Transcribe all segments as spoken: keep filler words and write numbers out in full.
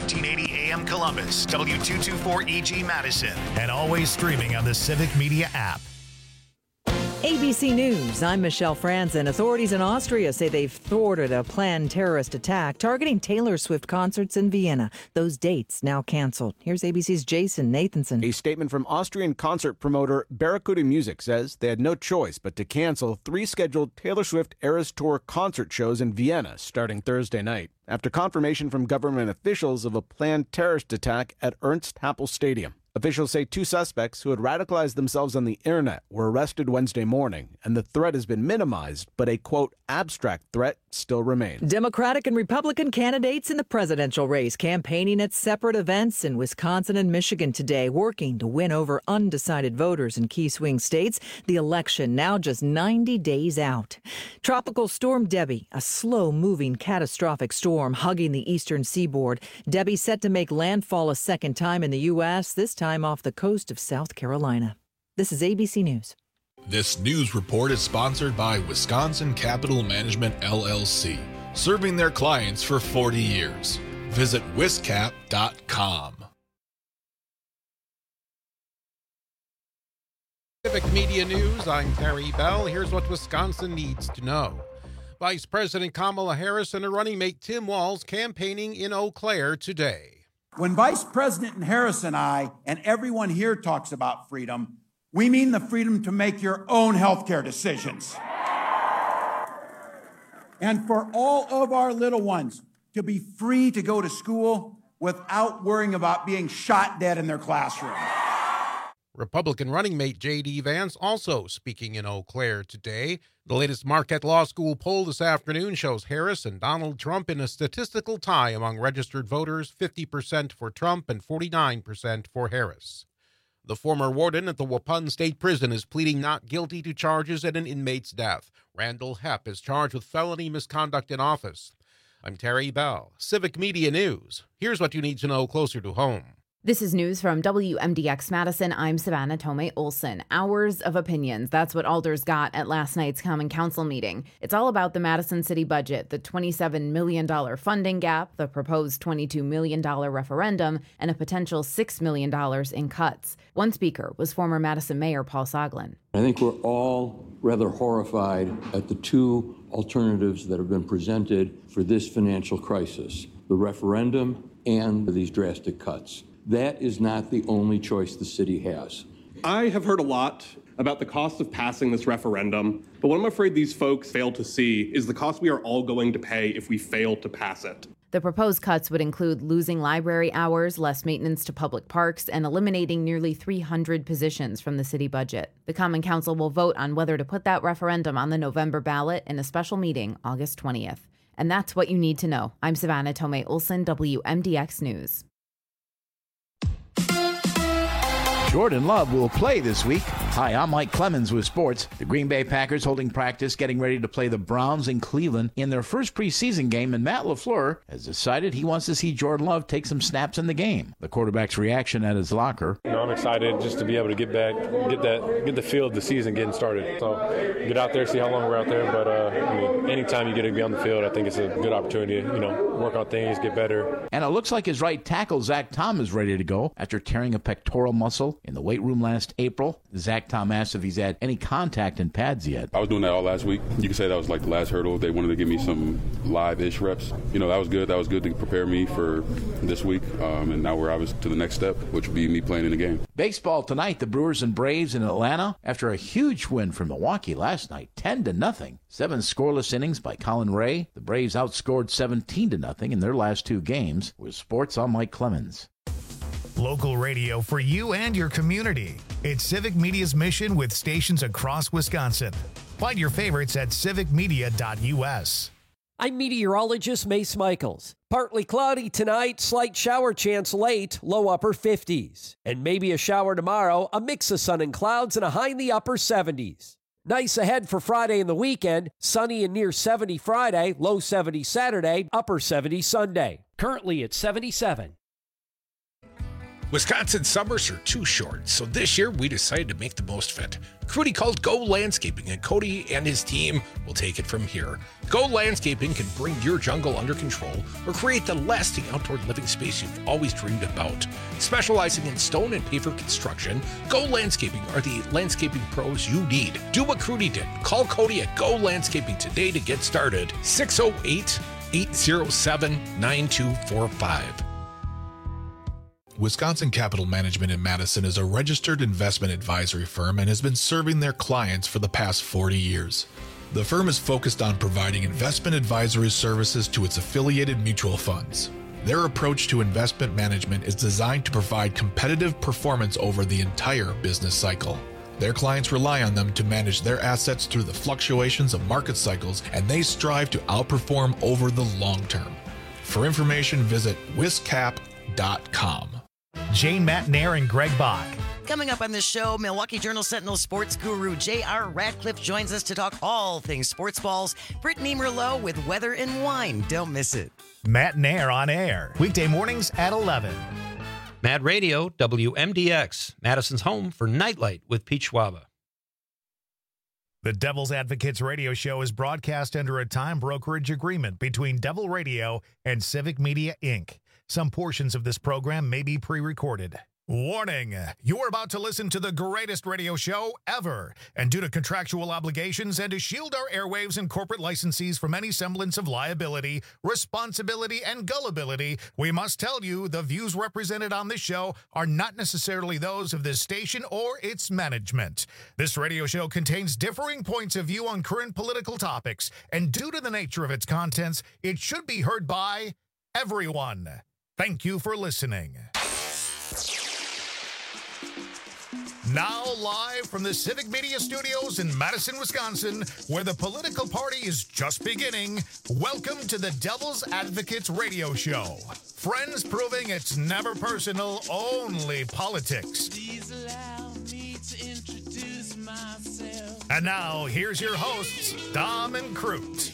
fifteen eighty A M Columbus, W two twenty-four E G Madison, and always streaming on the Civic Media app. A B C News, I'm Michelle Franzen. Authorities in Austria say they've thwarted a planned terrorist attack targeting Taylor Swift concerts in Vienna. Those dates now canceled. Here's A B C's Jason Nathanson. A statement from Austrian concert promoter Barracuda Music says they had no choice but to cancel three scheduled Taylor Swift Eras Tour concert shows in Vienna starting Thursday night, after confirmation from government officials of a planned terrorist attack at Ernst Happel Stadium. Officials say two suspects who had radicalized themselves on the internet were arrested Wednesday morning, and the threat has been minimized, but a, quote, abstract threat still remains. Democratic and Republican candidates in the presidential race campaigning at separate events in Wisconsin and Michigan today, working to win over undecided voters in key swing states. The election now just ninety days out. Tropical Storm Debbie, a slow-moving catastrophic storm hugging the eastern seaboard. Debbie set to make landfall a second time in the U S, this time off the coast of South Carolina. This is A B C News. This news report is sponsored by Wisconsin Capital Management, L L C, serving their clients for forty years. Visit wiscap dot com. Civic Media News, I'm Terry Bell. Here's what Wisconsin needs to know. Vice President Kamala Harris and her running mate Tim Walz campaigning in Eau Claire today. When Vice President Harris and I and everyone here talks about freedom, we mean the freedom to make your own healthcare decisions. And for all of our little ones to be free to go to school without worrying about being shot dead in their classroom. Republican running mate J D. Vance also speaking in Eau Claire today. The latest Marquette Law School poll this afternoon shows Harris and Donald Trump in a statistical tie among registered voters, fifty percent for Trump and forty-nine percent for Harris. The former warden at the Waupun State Prison is pleading not guilty to charges at an inmate's death. Randall Hepp is charged with felony misconduct in office. I'm Terry Bell, Civic Media News. Here's what you need to know closer to home. This is news from W M D X Madison. I'm Savannah Tomei Olson. Hours of opinions. That's what alders got at last night's Common Council meeting. It's all about the Madison City budget, the twenty-seven million dollars funding gap, the proposed twenty-two million dollars referendum, and a potential six million dollars in cuts. One speaker was former Madison Mayor Paul Soglin. I think we're all rather horrified at the two alternatives that have been presented for this financial crisis, the referendum and these drastic cuts. That is not the only choice the city has. I have heard a lot about the cost of passing this referendum, but what I'm afraid these folks fail to see is the cost we are all going to pay if we fail to pass it. The proposed cuts would include losing library hours, less maintenance to public parks, and eliminating nearly three hundred positions from the city budget. The Common Council will vote on whether to put that referendum on the November ballot in a special meeting August twentieth. And that's what you need to know. I'm Savannah Tomei Olson, W M D X News. Jordan Love will play this week. Hi, I'm Mike Clemens with sports. The Green Bay Packers holding practice, getting ready to play the Browns in Cleveland in their first preseason game, and Matt LaFleur has decided he wants to see Jordan Love take some snaps in the game. The quarterback's reaction at his locker. You know, I'm excited just to be able to get back, get that, get the feel of the season getting started. So get out there, see how long we're out there. But uh, I mean, anytime you get to be on the field, I think it's a good opportunity to, you know, work on things, get better. And it looks like his right tackle, Zach Tom, is ready to go after tearing a pectoral muscle in the weight room last April. Zach Tom asked if he's had any contact in pads yet. I was doing that all last week. You could say that was like the last hurdle. They wanted to give me some live-ish reps. You know, that was good. That was good to prepare me for this week. Um, and now we're obviously to the next step, which would be me playing in the game. Baseball tonight, the Brewers and Braves in Atlanta after a huge win from Milwaukee last night, ten to nothing. Seven scoreless innings by Colin Ray. The Braves outscored seventeen to nothing in their last two games. With sports, I'm Mike Clemens. Local radio for you and your community. It's Civic Media's mission with stations across Wisconsin. Find your favorites at civic media dot u s. I'm meteorologist Mace Michaels. Partly cloudy tonight, slight shower chance late, low upper fifties. And maybe a shower tomorrow, a mix of sun and clouds and a high in the upper seventies. Nice ahead for Friday and the weekend. Sunny and near seventy Friday, low seventy Saturday, upper seventy Sunday. Currently at seventy-seven. Wisconsin summers are too short, so this year we decided to make the most of it. Crudy called Go Landscaping, and Cody and his team will take it from here. Go Landscaping can bring your jungle under control or create the lasting outdoor living space you've always dreamed about. Specializing in stone and paver construction, Go Landscaping are the landscaping pros you need. Do what Crudy did. Call Cody at Go Landscaping today to get started. six oh eight, eight oh seven, nine two four five. Wisconsin Capital Management in Madison is a registered investment advisory firm and has been serving their clients for the past forty years. The firm is focused on providing investment advisory services to its affiliated mutual funds. Their approach to investment management is designed to provide competitive performance over the entire business cycle. Their clients rely on them to manage their assets through the fluctuations of market cycles, and they strive to outperform over the long term. For information, visit wiscap dot com. Jane Matnair and Greg Bach. Coming up on this show, Milwaukee Journal-Sentinel sports guru J R Ratcliffe joins us to talk all things sports balls. Brittany Merlot with weather and wine. Don't miss it. Matnair on air, weekday mornings at eleven. Mad Radio, W M D X, Madison's home for Nightlight with Pete Schwaba. The Devil's Advocates radio show is broadcast under a time brokerage agreement between Devil Radio and Civic Media, Incorporated. Some portions of this program may be pre-recorded. Warning, you're about to listen to the greatest radio show ever. And due to contractual obligations and to shield our airwaves and corporate licensees from any semblance of liability, responsibility, and gullibility, we must tell you the views represented on this show are not necessarily those of this station or its management. This radio show contains differing points of view on current political topics, and due to the nature of its contents, it should be heard by everyone. Thank you for listening. Now live from the Civic Media Studios in Madison, Wisconsin, where the political party is just beginning, welcome to the Devil's Advocates radio show. Friends proving it's never personal, only politics. Please allow me to introduce myself. And now, here's your hosts, Dom and Crute.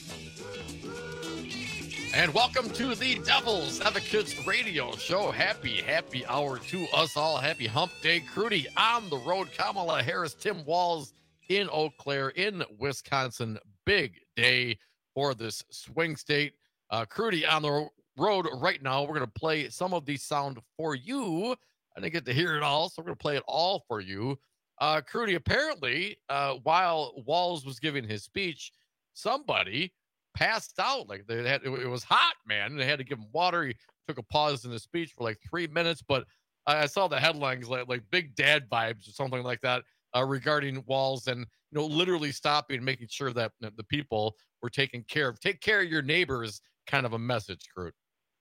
And welcome to the Devil's Advocates radio show. Happy, happy hour to us all. Happy hump day. Crudy on the road. Kamala Harris, Tim Walz in Eau Claire in Wisconsin. Big day for this swing state. Uh, Crudy on the road right now. We're going to play some of the sound for you. I didn't get to hear it all, so we're going to play it all for you. Uh, Crudy, apparently, uh, while Walz was giving his speech, somebody passed out. Like they had, it was hot, man. They had to give him water. He took a pause in the speech for like three minutes, but I saw the headlines like like big dad vibes or something like that uh, regarding Walz, and you know, literally stopping and making sure that the people were taken care of. Take care of your neighbors, kind of a message, Crute.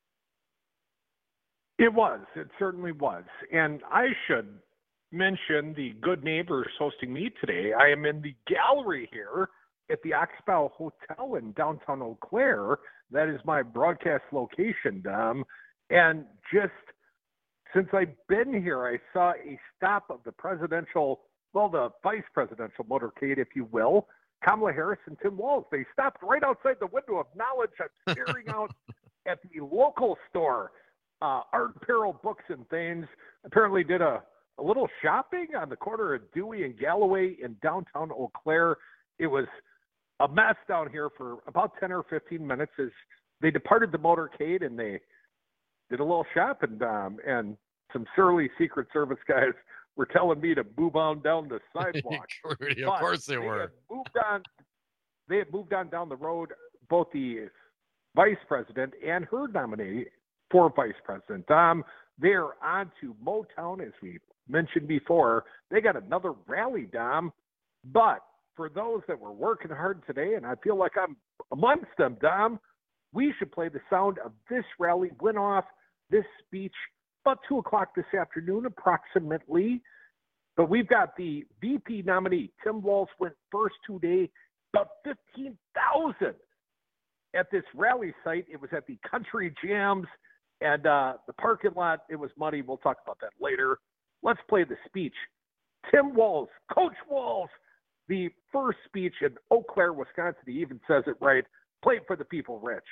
It was. It certainly was. And I should mention the good neighbors hosting me today. I am in the gallery here at the Oxbow Hotel in downtown Eau Claire. That is my broadcast location, Dom. And just since I've been here, I saw a stop of the presidential, well, the vice presidential motorcade, if you will, Kamala Harris and Tim Walz. They stopped right outside the window of knowledge. I'm staring out at the local store, uh, Art Apparel Books and Things. Apparently did a, a little shopping on the corner of Dewey and Galloway in downtown Eau Claire. It was a mess down here for about ten or fifteen minutes as they departed the motorcade, and they did a little shopping, um, and some surly Secret Service guys were telling me to move on down the sidewalk. Of course they, they were. Had moved on, they had moved on down the road, both the vice president and her nominee for vice president. Um, they're on to Motown, as we mentioned before. They got another rally, Dom, but for those that were working hard today, and I feel like I'm amongst them, Dom, we should play the sound of this rally. Went off this speech about two o'clock this afternoon, approximately. But we've got the V P nominee. Tim Walz went first today, about fifteen thousand at this rally site. It was at the Country Jams, and uh, the parking lot, it was muddy. We'll talk about that later. Let's play the speech. Tim Walz, Coach Walz, the first speech in Eau Claire, Wisconsin. He even says it right. Play it for the people, Rich.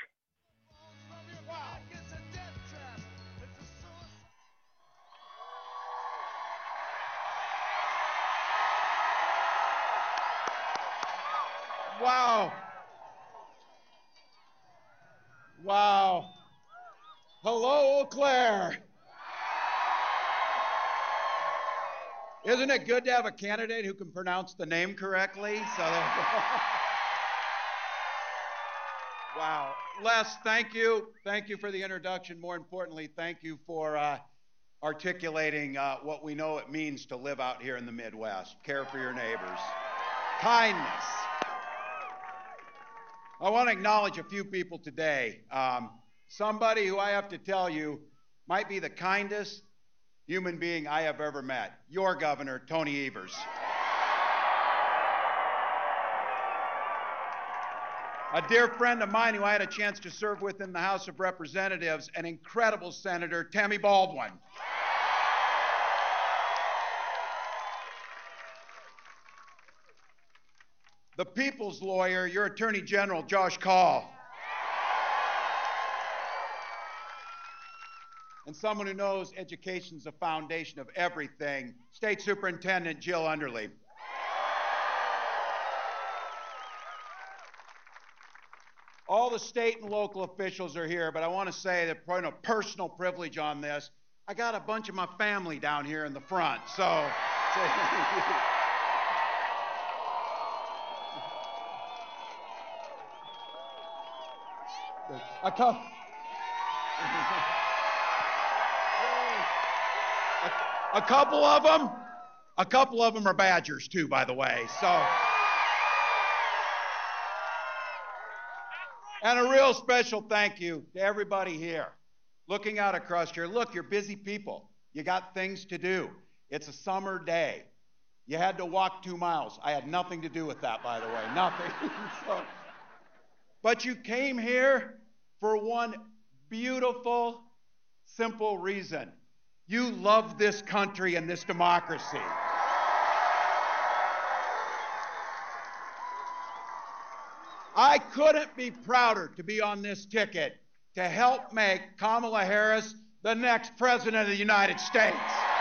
Wow. Wow. Hello, Eau Claire. Isn't it good to have a candidate who can pronounce the name correctly? So wow. Les, thank you. Thank you for the introduction. More importantly, thank you for uh, articulating uh, what we know it means to live out here in the Midwest. Care for your neighbors. Kindness. I want to acknowledge a few people today. Um, somebody who I have to tell you might be the kindest human being I have ever met. Your governor, Tony Evers. A dear friend of mine who I had a chance to serve with in the House of Representatives, an incredible senator, Tammy Baldwin. The people's lawyer, your Attorney General, Josh Kaul. And someone who knows education's the foundation of everything, State Superintendent Jill Underly. All the state and local officials are here, but I want to say that point of personal privilege on this, I got a bunch of my family down here in the front, so. I come. A couple of them, a couple of them are Badgers too, by the way, so. And a real special thank you to everybody here. Looking out across here, look, you're busy people. You got things to do. It's a summer day. You had to walk two miles. I had nothing to do with that, by the way, nothing. So, but you came here for one beautiful, simple reason. You love this country and this democracy. I couldn't be prouder to be on this ticket to help make Kamala Harris the next president of the United States.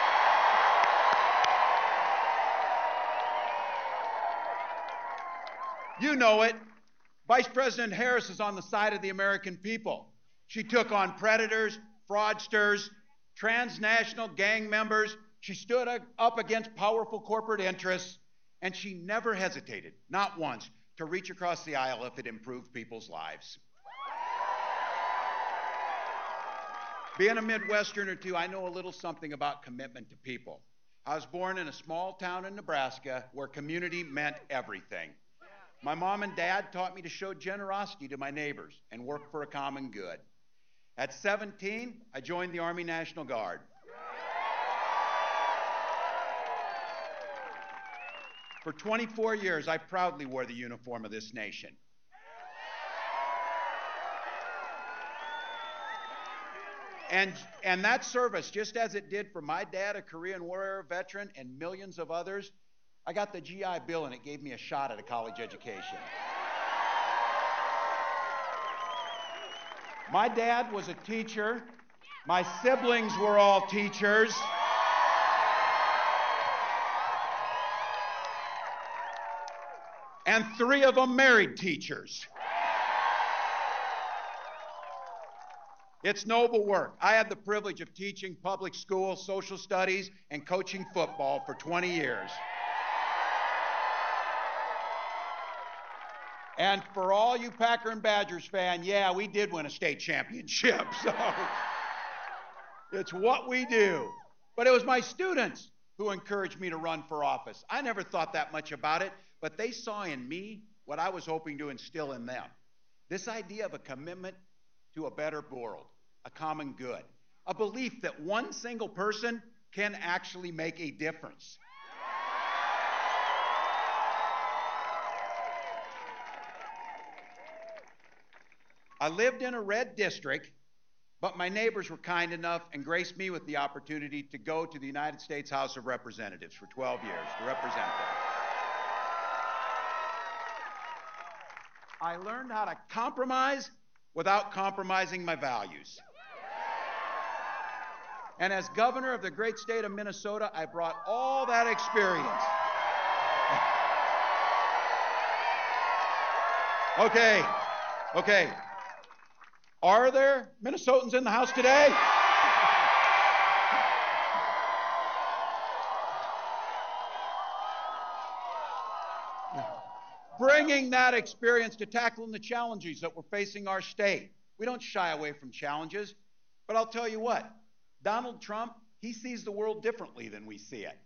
You know it. Vice President Harris is on the side of the American people. She took on predators, fraudsters, transnational gang members. She stood up against powerful corporate interests, and she never hesitated, not once, to reach across the aisle if it improved people's lives. Being a Midwesterner too, I know a little something about commitment to people. I was born in a small town in Nebraska where community meant everything. My mom and dad taught me to show generosity to my neighbors and work for a common good. At seventeen, I joined the Army National Guard. For twenty-four years, I proudly wore the uniform of this nation. And, and that service, just as it did for my dad, a Korean War era veteran, and millions of others, I got the G I Bill and it gave me a shot at a college education. My dad was a teacher. My siblings were all teachers. And three of them married teachers. It's noble work. I had the privilege of teaching public school, social studies, and coaching football for twenty years. And for all you Packer and Badgers fans, yeah, we did win a state championship. So it's what we do. But it was my students who encouraged me to run for office. I never thought that much about it, but they saw in me what I was hoping to instill in them. This idea of a commitment to a better world, a common good, a belief that one single person can actually make a difference. I lived in a red district, but my neighbors were kind enough and graced me with the opportunity to go to the United States House of Representatives for twelve years to represent them. I learned how to compromise without compromising my values. And as governor of the great state of Minnesota, I brought all that experience. Okay, okay. Are there Minnesotans in the house today? Bringing that experience to tackling the challenges that we're facing our state. We don't shy away from challenges, but I'll tell you what, Donald Trump, he sees the world differently than we see it.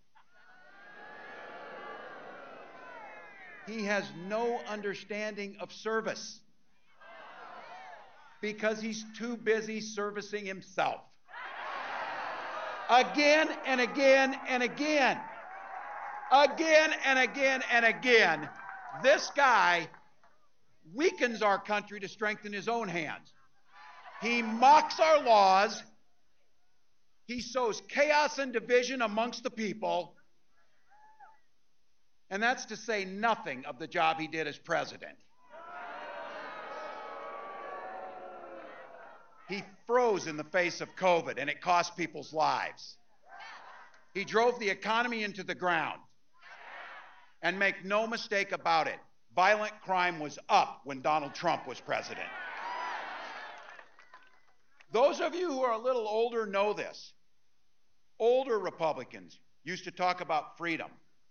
He has no understanding of service because he's too busy servicing himself. Again and again and again. Again and again and again. This guy weakens our country to strengthen his own hands. He mocks our laws. He sows chaos and division amongst the people. And that's to say nothing of the job he did as president. He froze in the face of COVID, and it cost people's lives. He drove the economy into the ground. And make no mistake about it, violent crime was up when Donald Trump was president. Those of you who are a little older know this. Older Republicans used to talk about freedom.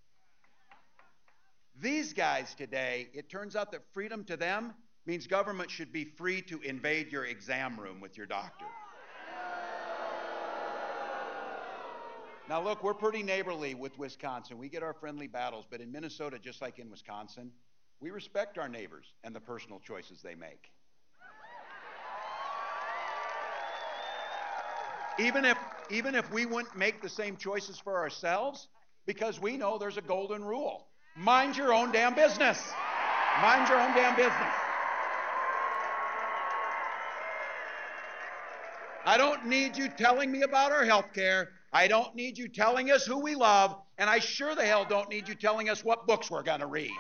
These guys today, it turns out that freedom to them means government should be free to invade your exam room with your doctor. Now look, we're pretty neighborly with Wisconsin. We get our friendly battles, but in Minnesota, just like in Wisconsin, we respect our neighbors and the personal choices they make. Even if, even if we wouldn't make the same choices for ourselves, because we know there's a golden rule. Mind your own damn business. Mind your own damn business. I don't need you telling me about our health care. I don't need you telling us who we love, and I sure the hell don't need you telling us what books we're going to read.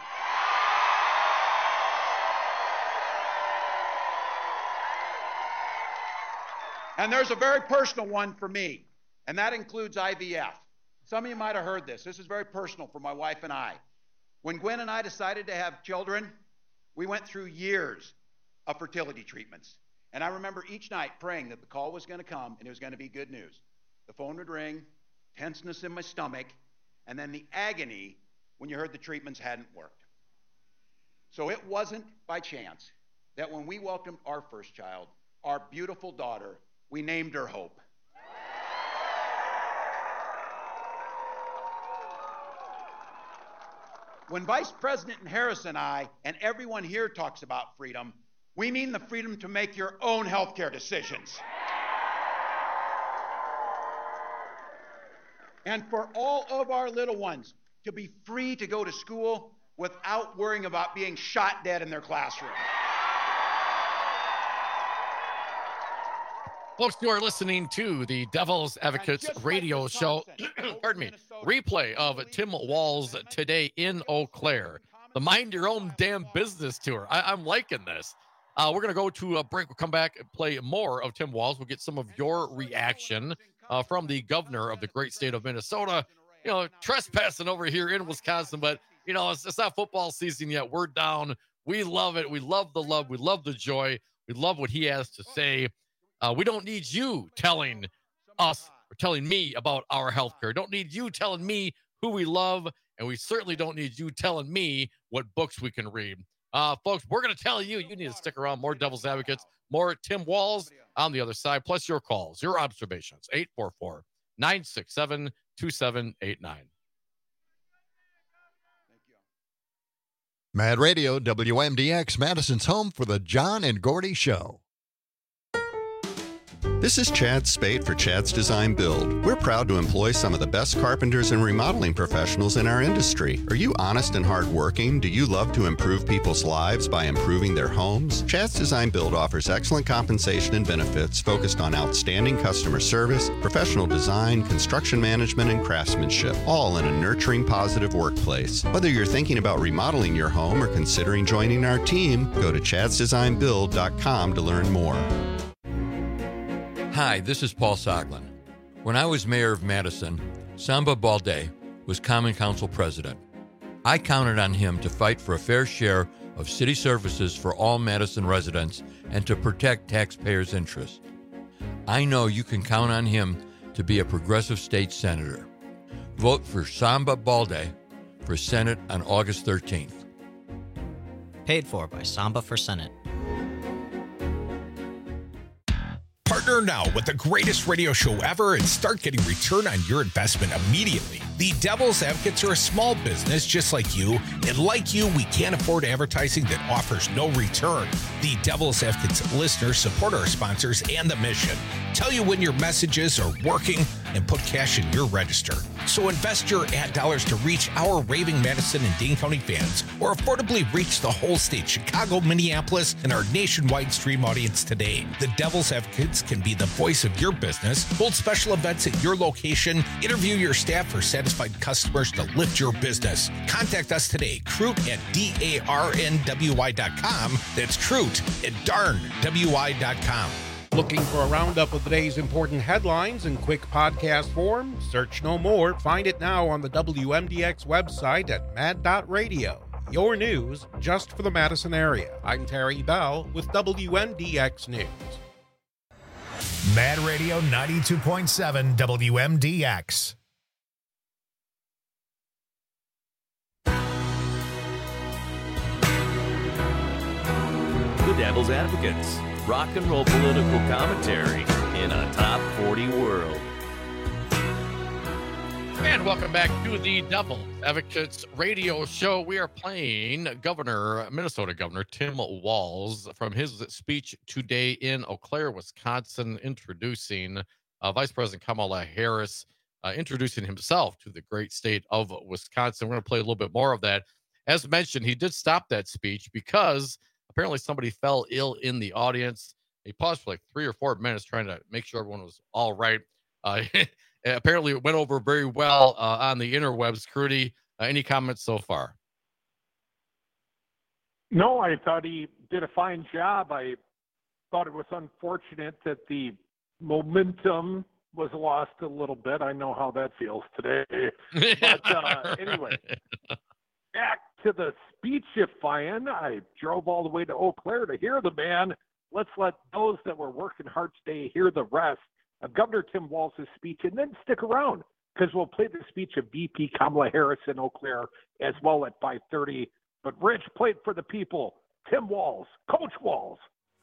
And there's a very personal one for me, and that includes I V F. Some of you might have heard this. This is very personal for my wife and I. When Gwen and I decided to have children, we went through years of fertility treatments. And I remember each night praying that the call was going to come and it was going to be good news. The phone would ring, tenseness in my stomach, and then the agony when you heard the treatments hadn't worked. So it wasn't by chance that when we welcomed our first child, our beautiful daughter, we named her Hope. When Vice President Harris and I, and everyone here talks about freedom, we mean the freedom to make your own health care decisions. And for all of our little ones to be free to go to school without worrying about being shot dead in their classroom. Folks, you are listening to the Devil's Advocates radio show. Pardon me. Replay of Tim Walz today in Eau Claire. The Mind Your Own Damn Business tour. I, I'm liking this. Uh, we're going to go to a break. We'll come back and play more of Tim Walz. We'll get some of your reaction uh, from the governor of the great state of Minnesota. You know, trespassing over here in Wisconsin, but, you know, it's, it's not football season yet. We're down. We love it. We love the love. We love the joy. We love what he has to say. Uh, we don't need you telling us or telling me about our health care. Don't need you telling me who we love, and we certainly don't need you telling me what books we can read. Uh, folks, we're going to tell you, you need to stick around. More Devil's Advocates, more Tim Walz on the other side, plus your calls, your observations, eight four four, nine six seven, two seven eight nine. Mad Radio, W M D X, Madison's home for the John and Gordy Show. This is Chad Spate for Chad's Design Build. We're proud to employ some of the best carpenters and remodeling professionals in our industry. Are you honest and hardworking? Do you love to improve people's lives by improving their homes? Chad's Design Build offers excellent compensation and benefits focused on outstanding customer service, professional design, construction management, and craftsmanship, all in a nurturing, positive workplace. Whether you're thinking about remodeling your home or considering joining our team, go to chads design build dot com to learn more. Hi, this is Paul Soglin. When I was mayor of Madison, Samba Balde was Common Council president. I counted on him to fight for a fair share of city services for all Madison residents and to protect taxpayers' interests. I know you can count on him to be a progressive state senator. Vote for Samba Balde for Senate on August thirteenth. Paid for by Samba for Senate. Partner now with the greatest radio show ever and start getting return on your investment immediately. The Devil's Advocates are a small business just like you, and like you, we can't afford advertising that offers no return. The Devil's Advocates listeners support our sponsors and the mission. Tell you when your messages are working and put cash in your register. So invest your ad dollars to reach our raving Madison and Dane County fans, or affordably reach the whole state, Chicago, Minneapolis, and our nationwide stream audience today. The Devil's Advocates can be the voice of your business, hold special events at your location, interview your staff for satisfied customers to lift your business. Contact us today, Crute at D A R N W I dot com. That's Crute at darn W I dot com. Looking for a roundup of the day's important headlines in quick podcast form? Search no more. Find it now on the W M D X website at mad dot radio. Your news just for the Madison area. I'm Terry Bell with W M D X News. Mad Radio ninety-two point seven W M D X. The Devil's Advocates. Rock and roll political commentary in a top forty world. And welcome back to the Devil's Advocates radio show. We are playing Governor, Minnesota Governor Tim Walz from his speech today in Eau Claire, Wisconsin, introducing uh, Vice President Kamala Harris, uh, introducing himself to the great state of Wisconsin. We're going to play a little bit more of that. As mentioned, he did stop that speech because apparently somebody fell ill in the audience. He paused for like three or four minutes trying to make sure everyone was all right. Uh, apparently it went over very well uh, on the interwebs. Crudy, uh, any comments so far? No, I thought he did a fine job. I thought it was unfortunate that the momentum was lost a little bit. I know how that feels today. But uh, anyway, back to the speechifying. I drove all the way to Eau Claire to hear the man. Let's let those that were working hard today hear the rest of Governor Tim Walz's speech, and then stick around because we'll play the speech of V P Kamala Harris in Eau Claire as well at five thirty. But Rich played for the people. Tim Walz, Coach Walz.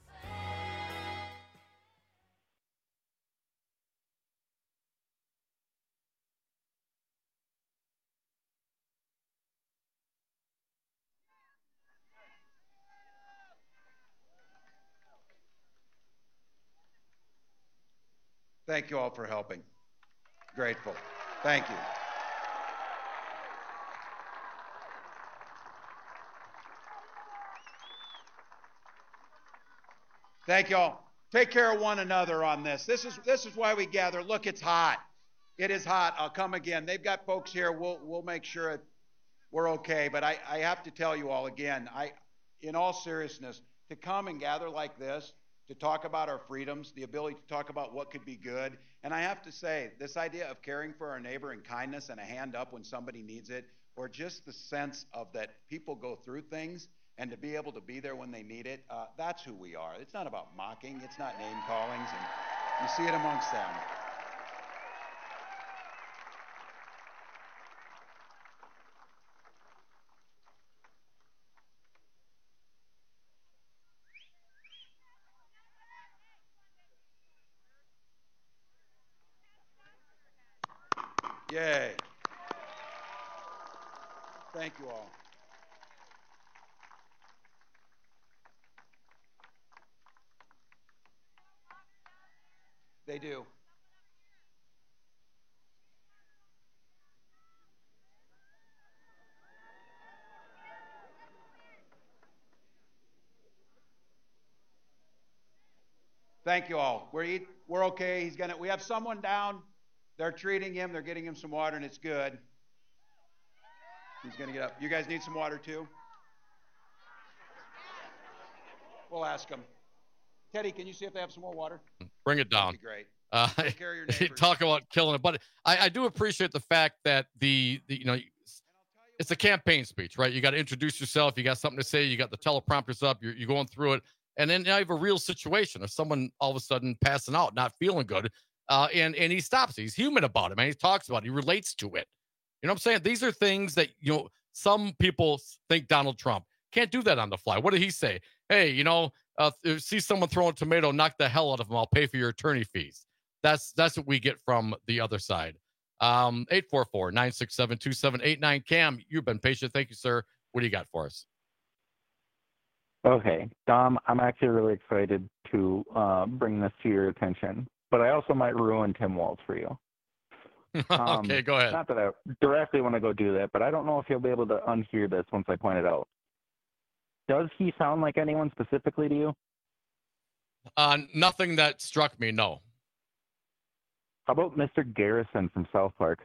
Thank you all for helping. Grateful. Thank you. Thank you all. Take care of one another on this. This is this is why we gather. Look, it's hot. It is hot. I'll come again. They've got folks here. We'll we'll make sure it, we're okay. But I, I have to tell you all again, I in all seriousness, to come and gather like this, to talk about our freedoms, the ability to talk about what could be good. And I have to say, this idea of caring for our neighbor and kindness and a hand up when somebody needs it, or just the sense of that people go through things and to be able to be there when they need it, uh, that's who we are. It's not about mocking. It's not name callings. And you see it amongst them. Yay. Thank you all. They do. Thank you all. We're eat, we're okay. He's gonna. We have someone down. They're treating him. They're getting him some water, and it's good. He's gonna get up. You guys need some water too? We'll ask him. Teddy, can you see if they have some more water? Bring it down. That'd be great. Uh, Take care of your neighbors. Talk about killing it, but I, I do appreciate the fact that the, the you know it's a campaign speech, right? You got to introduce yourself. You got something to say. You got the teleprompters up. You're, you're going through it. And then you have a real situation of someone all of a sudden passing out, not feeling good. Uh, and, and he stops. He's human about it, man. He talks about it. He relates to it. You know what I'm saying? These are things that, you know, some people think Donald Trump can't do that on the fly. What did he say? Hey, you know, uh, see someone throwing a tomato, knock the hell out of them. I'll pay for your attorney fees. That's that's what we get from the other side. Um, eight four four, nine six seven, two seven eight nine. Cam, you've been patient. Thank you, sir. What do you got for us? Okay, Dom, I'm actually really excited to uh, bring this to your attention, but I also might ruin Tim Walz for you. Um, okay, go ahead. Not that I directly want to go do that, but I don't know if you'll be able to unhear this once I point it out. Does he sound like anyone specifically to you? Uh, nothing that struck me, no. How about Mister Garrison from South Park?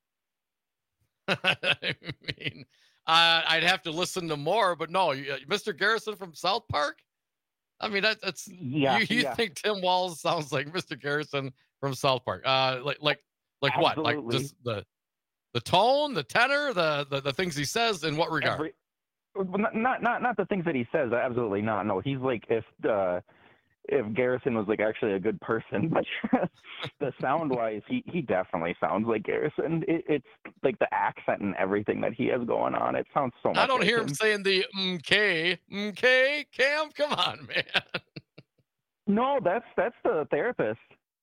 I mean, uh, I'd have to listen to more, but no, Mister Garrison from South Park? I mean, that, that's yeah, you, you yeah. think Tim Walz sounds like Mister Garrison from South Park? Uh, like, like, like Absolutely. what? Like just the the tone, the tenor, the the, the things he says. In what regard? Every, not, not not not the things that he says. Absolutely not. No, he's like if uh, if Garrison was like actually a good person, but the sound wise, he he definitely sounds like Garrison. It, it's like the accent and everything that he has going on. It sounds so much. I don't like hear him. him saying the mk mk Cam. Come on, man. No, that's that's the therapist.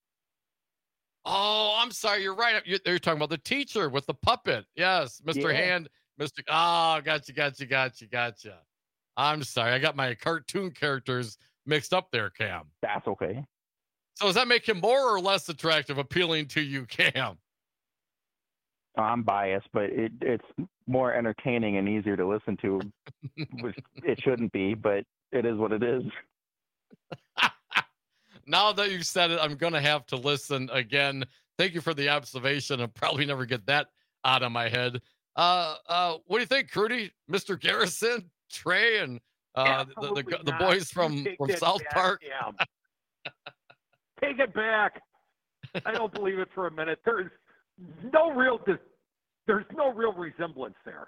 Oh, I'm sorry. You're right. You're, you're talking about the teacher with the puppet. Yes, Mister Yeah. Hand. Mister Oh, gotcha, gotcha, gotcha, gotcha. I'm sorry. I got my cartoon characters mixed up there, Cam. That's okay. So does that make him more or less attractive, appealing to you, Cam? I'm biased, but it it's more entertaining and easier to listen to, which it shouldn't be, but it is what it is. Now that you said it, I'm going to have to listen again. Thank you for the observation. I'll probably never get that out of my head. Uh, uh, what do you think, Crudy? Mister Garrison, Trey, and uh, the, the, the boys from, Take from that South back, Park? Cam. Take it back. I don't believe it for a minute. There's no real dis- there's no real resemblance there.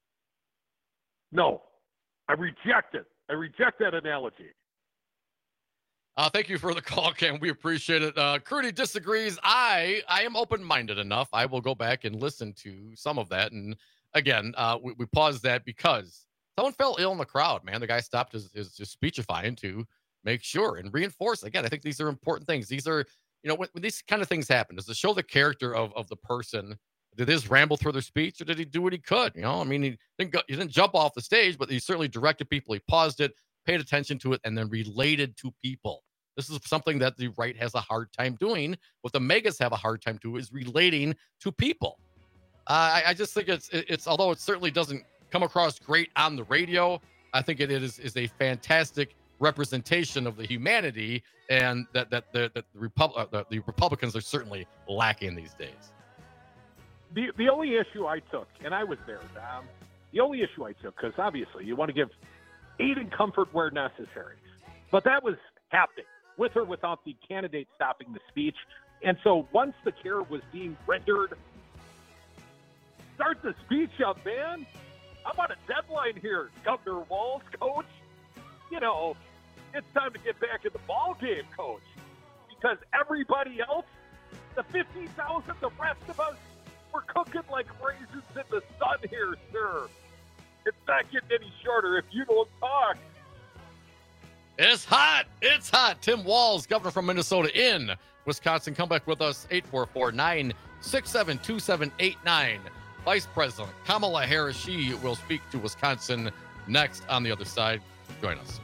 No. I reject it. I reject that analogy. Uh, thank you for the call, Cam. We appreciate it. Uh, Crudy disagrees. I I am open-minded enough. I will go back and listen to some of that. And again, uh, we, we paused that because someone fell ill in the crowd, man. The guy stopped his, his, his speechifying to make sure and reinforce. Again, I think these are important things. These are, you know, when, when these kind of things happen, does it show the character of, of the person? Did his ramble through their speech, or did he do what he could? You know, I mean, he didn't go, he didn't jump off the stage, but he certainly directed people. He paused it, paid attention to it, and then related to people. This is something that the right has a hard time doing. What the megas have a hard time doing is relating to people. Uh, I, I just think it's, it's, although it certainly doesn't come across great on the radio, I think it is, is a fantastic representation of the humanity, and that, that, the, that the, Repub- uh, the, the Republicans are certainly lacking these days. The the only issue I took, and I was there, Dom, the only issue I took, because obviously you want to give aid and comfort where necessary, but that was happening with or without the candidate stopping the speech. And so once the care was being rendered, start the speech up, man. I'm on a deadline here, Governor Walz, coach. You know, it's time to get back in the ball game, coach, because everybody else, the fifty thousand, the rest of us, we're cooking like raisins in the sun here, sir. It's not getting any shorter if you don't talk. It's hot. It's hot. Tim Walz, governor from Minnesota, in Wisconsin. Come back with us, eight four four, nine six seven, two seven eight nine. Vice President Kamala Harris, she will speak to Wisconsin next on the other side. Join us.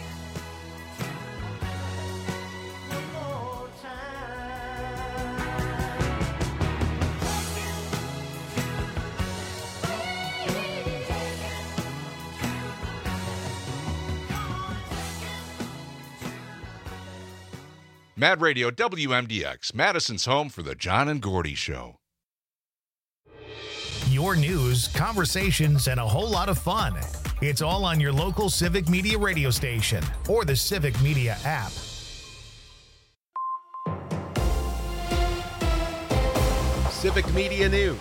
Mad Radio W M D X, Madison's home for the John and Gordy Show. Your news, conversations, and a whole lot of fun. It's all on your local Civic Media radio station or the Civic Media app. Civic Media News.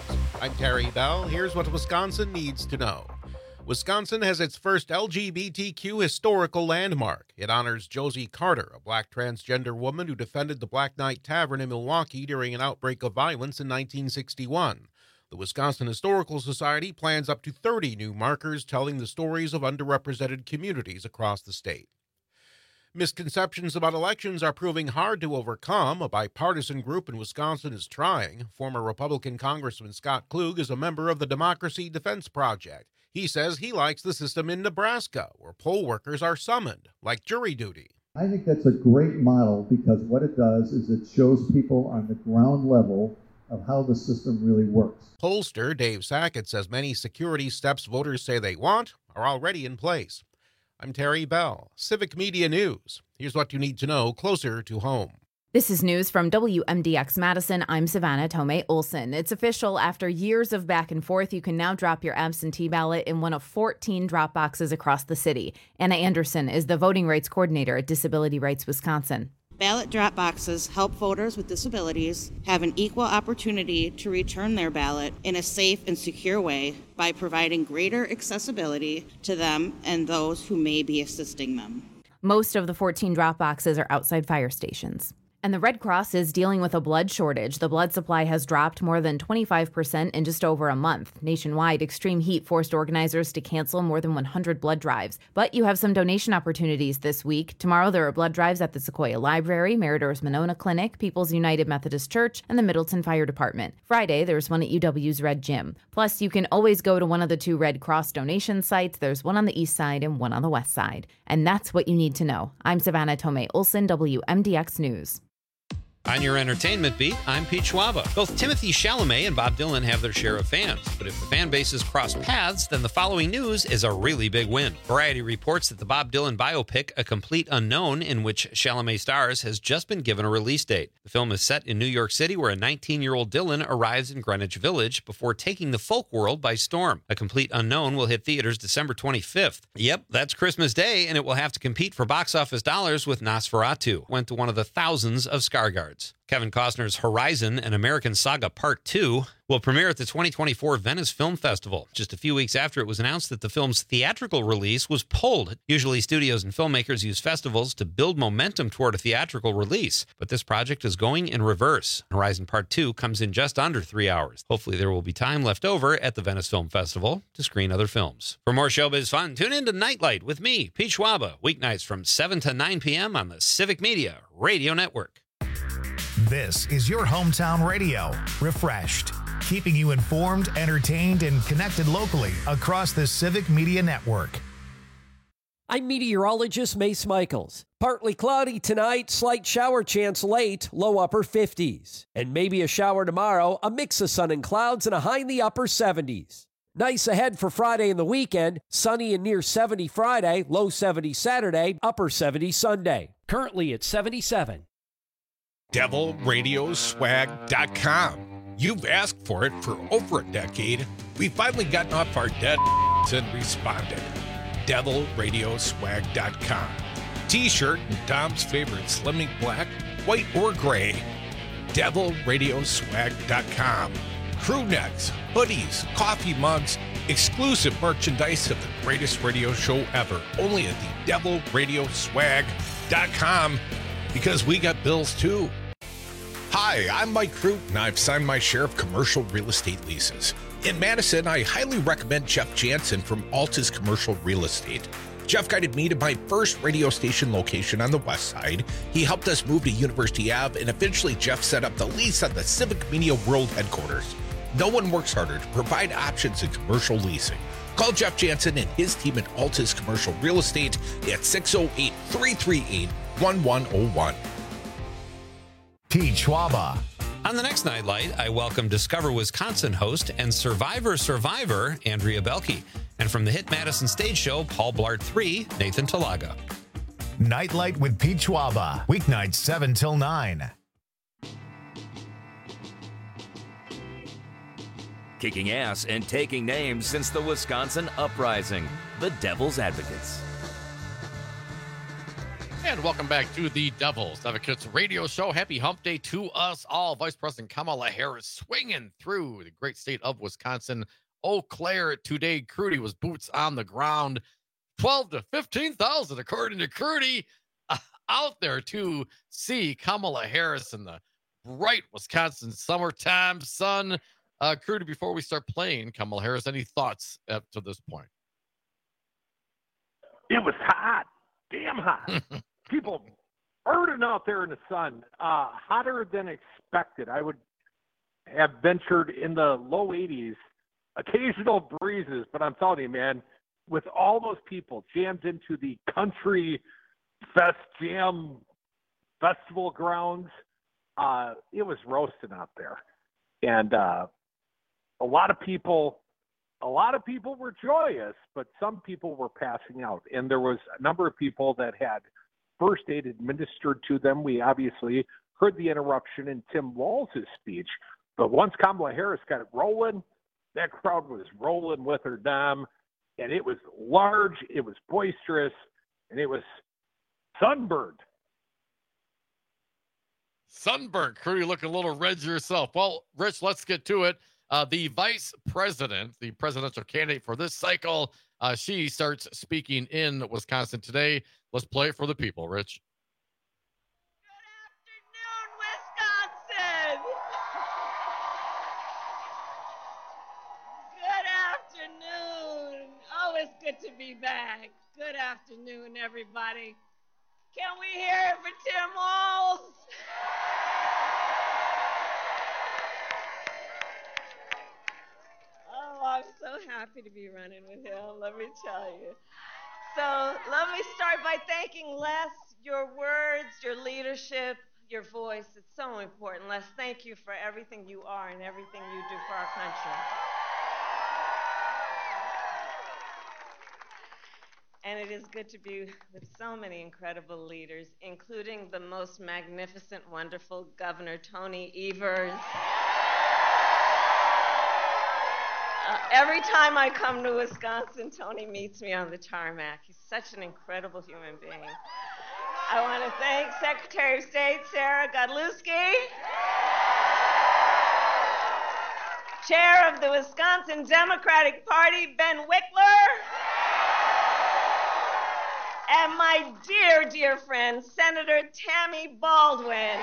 I'm Terry Bell. Here's what Wisconsin needs to know. Wisconsin has its first L G B T Q historical landmark. It honors Josie Carter, a black transgender woman who defended the Black Knight Tavern in Milwaukee during an outbreak of violence in nineteen sixty-one. The Wisconsin Historical Society plans up to thirty new markers telling the stories of underrepresented communities across the state. Misconceptions about elections are proving hard to overcome. A bipartisan group in Wisconsin is trying. Former Republican Congressman Scott Klug is a member of the Democracy Defense Project. He says he likes the system in Nebraska, where poll workers are summoned, like jury duty. I think that's a great model because what it does is it shows people on the ground level of how the system really works. Pollster Dave Sackett says many security steps voters say they want are already in place. I'm Terry Bell, Civic Media News. Here's what you need to know closer to home. This is news from W M D X Madison. I'm Savannah Tomei Olson. It's official. After years of back and forth, you can now drop your absentee ballot in one of fourteen drop boxes across the city. Anna Anderson is the voting rights coordinator at Disability Rights Wisconsin. Ballot drop boxes help voters with disabilities have an equal opportunity to return their ballot in a safe and secure way by providing greater accessibility to them and those who may be assisting them. Most of the fourteen drop boxes are outside fire stations. And the Red Cross is dealing with a blood shortage. The blood supply has dropped more than twenty-five percent in just over a month. Nationwide, extreme heat forced organizers to cancel more than one hundred blood drives. But you have some donation opportunities this week. Tomorrow, there are blood drives at the Sequoia Library, Meritor's Monona Clinic, People's United Methodist Church, and the Middleton Fire Department. Friday, there's one at U W's Red Gym. Plus, you can always go to one of the two Red Cross donation sites. There's one on the east side and one on the west side. And that's what you need to know. I'm Savannah Tomei Olson, W M D X News. On your entertainment beat, I'm Pete Schwaba. Both Timothy Chalamet and Bob Dylan have their share of fans, but if the fan bases cross paths, then the following news is a really big win. Variety reports that the Bob Dylan biopic, A Complete Unknown, in which Chalamet stars, has just been given a release date. The film is set in New York City, where a nineteen-year-old Dylan arrives in Greenwich Village before taking the folk world by storm. A Complete Unknown will hit theaters December twenty-fifth. Yep, that's Christmas Day, and it will have to compete for box office dollars with Nosferatu. Went to one of the thousands of Skarsgårds. Kevin Costner's Horizon, an American Saga Part two, will premiere at the twenty twenty-four Venice Film Festival, just a few weeks after it was announced that the film's theatrical release was pulled. Usually studios and filmmakers use festivals to build momentum toward a theatrical release, but this project is going in reverse. Horizon Part two comes in just under three hours. Hopefully there will be time left over at the Venice Film Festival to screen other films. For more showbiz fun, tune in to Nightlight with me, Pete Schwaba, weeknights from seven to nine p.m. on the Civic Media Radio Network. This is your hometown radio, refreshed, keeping you informed, entertained, and connected locally across the Civic Media Network. I'm meteorologist Mace Michaels. Partly cloudy tonight, slight shower chance late, low upper fifties. And maybe a shower tomorrow, a mix of sun and clouds, and a high in the upper seventies. Nice ahead for Friday and the weekend. Sunny and near seventy Friday, low seventy Saturday, upper seventy Sunday. Currently at seventy-seven. devil radio swag dot com. You've asked for it for over a decade. We've finally gotten off our dead and responded. devil radio swag dot com. T-shirt and Dom's favorite Slimming Black, white or gray. devil radio swag dot com. Crew necks, hoodies, coffee mugs, exclusive merchandise of the greatest radio show ever. Only at the devil radio swag dot com, because we got bills too. Hi, I'm Mike Crute, and I've signed my share of commercial real estate leases. In Madison, I highly recommend Jeff Jansen from Altus Commercial Real Estate. Jeff guided me to my first radio station location on the west side. He helped us move to University Avenue, and eventually Jeff set up the lease on the Civic Media World headquarters. No one works harder to provide options in commercial leasing. Call Jeff Jansen and his team at Altus Commercial Real Estate at six oh eight, three three eight, one one oh one. Pete Schwaba. On the next Nightlight, I welcome Discover Wisconsin host and Survivor Survivor, Andrea Belke. And from the hit Madison stage show, Paul Blart three, Nathan Talaga. Nightlight with Pete Schwaba. Weeknights seven till nine. Kicking ass and taking names since the Wisconsin Uprising. The Devil's Advocates. And welcome back to the Devil's Advocates radio show. Happy hump day to us all. Vice President Kamala Harris swinging through the great state of Wisconsin. Eau Claire today, Crudy was boots on the ground. twelve to fifteen thousand, according to Crudy, uh, out there to see Kamala Harris in the bright Wisconsin summertime sun. Uh, Crudy, before we start playing Kamala Harris, any thoughts up to this point? It was hot. Damn hot. People burning out there in the sun. Uh, hotter than expected. I would have ventured in the low eighties. Occasional breezes, but I'm telling you, man, with all those people jammed into the Country Fest Jam Festival grounds, uh, it was roasting out there. And uh, a lot of people, a lot of people were joyous, but some people were passing out. And there was a number of people that had first aid administered to them. We obviously heard the interruption in Tim Walz's speech, but once Kamala Harris got it rolling, that crowd was rolling with her dime, and it was large, it was boisterous, and it was sunburned. Sunburned. Crudy looking a little red yourself. Well, Rich, let's get to it. Uh, the vice president, the presidential candidate for this cycle, uh, she starts speaking in Wisconsin today. Let's play it for the people, Rich. Good to be back. Good afternoon, everybody. Can we hear it for Tim Walz? Oh, I'm so happy to be running with him, let me tell you. So let me start by thanking Les, your words, your leadership, your voice. It's so important. Les, thank you for everything you are and everything you do for our country. And it is good to be with so many incredible leaders, including the most magnificent, wonderful Governor Tony Evers. Uh, every time I come to Wisconsin, Tony meets me on the tarmac. He's such an incredible human being. I want to thank Secretary of State Sarah Godlewski, Chair of the Wisconsin Democratic Party, Ben Wickler, and my dear, dear friend, Senator Tammy Baldwin.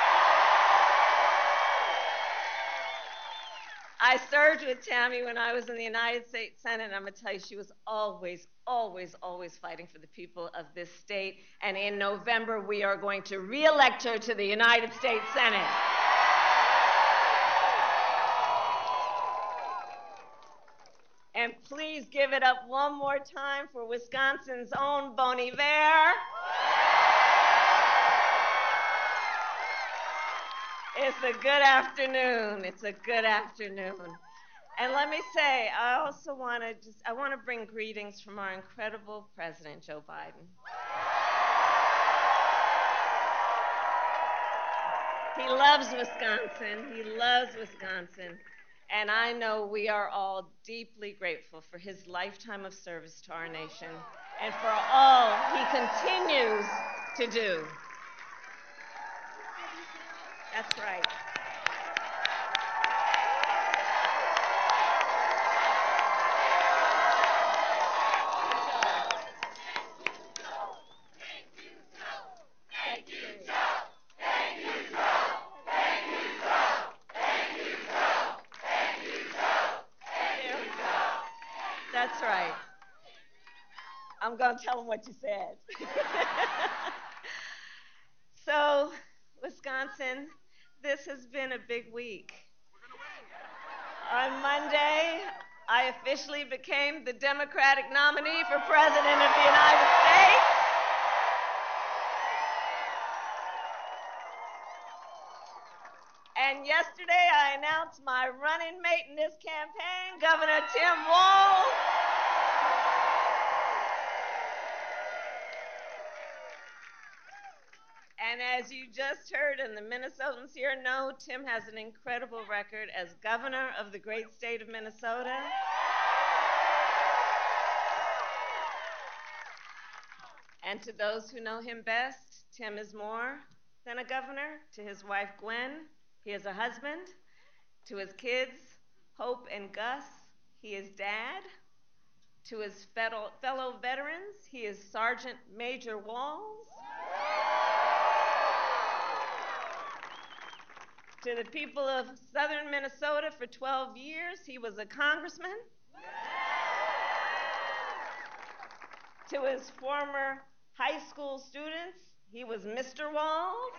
I served with Tammy when I was in the United States Senate, and I'm going to tell you, she was always, always, always fighting for the people of this state. And in November, we are going to re-elect her to the United States Senate. And please give it up one more time for Wisconsin's own Bon Iver. It's a good afternoon. It's a good afternoon. And let me say, I also want to just, I want to bring greetings from our incredible President, Joe Biden. He loves Wisconsin. He loves Wisconsin. And I know we are all deeply grateful for his lifetime of service to our nation and for all he continues to do. That's right. That's right. I'm going to tell him what you said. So, Wisconsin, this has been a big week. On Monday, I officially became the Democratic nominee for President of the United States. And yesterday, I announced my running mate in this campaign, Governor Tim Walz. And as you just heard, and the Minnesotans here know, Tim has an incredible record as governor of the great state of Minnesota. And to those who know him best, Tim is more than a governor. To his wife, Gwen, he is a husband. To his kids, Hope and Gus, he is dad. To his fellow, fellow veterans, he is Sergeant Major Walls. To the people of southern Minnesota for twelve years, he was a congressman. To his former high school students, he was Mister Walls.